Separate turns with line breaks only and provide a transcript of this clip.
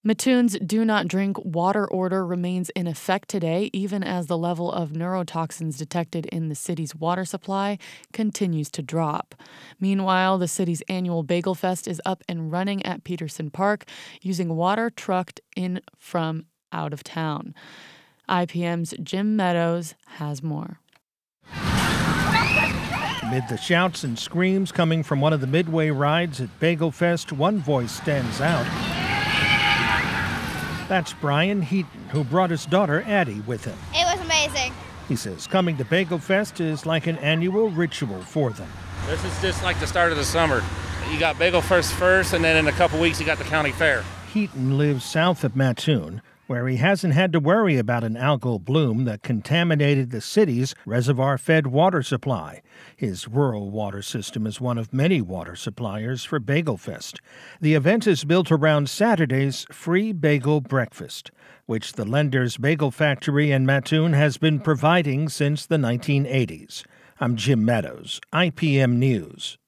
Mattoon's do not drink water order remains in effect today, even as the level of neurotoxins detected in the city's water supply continues to drop. Meanwhile, the city's annual Bagel Fest is up and running at Peterson Park, using water trucked in from out of town. IPM's Jim Meadows has more.
Amid the shouts and screams coming from one of the midway rides at Bagel Fest, one voice stands out. That's Brian Heaton, who brought his daughter Addie with him.
It was amazing.
He says coming to Bagel Fest is like an annual ritual for them.
This is just like the start of the summer. You got Bagel Fest first, and then in a couple weeks you got the county fair.
Heaton lives south of Mattoon, where he hasn't had to worry about an algal bloom that contaminated the city's reservoir-fed water supply. His rural water system is one of many water suppliers for Bagel Fest. The event is built around Saturday's free bagel breakfast, which the Lender's Bagel Factory in Mattoon has been providing since the 1980s. I'm Jim Meadows, IPM News.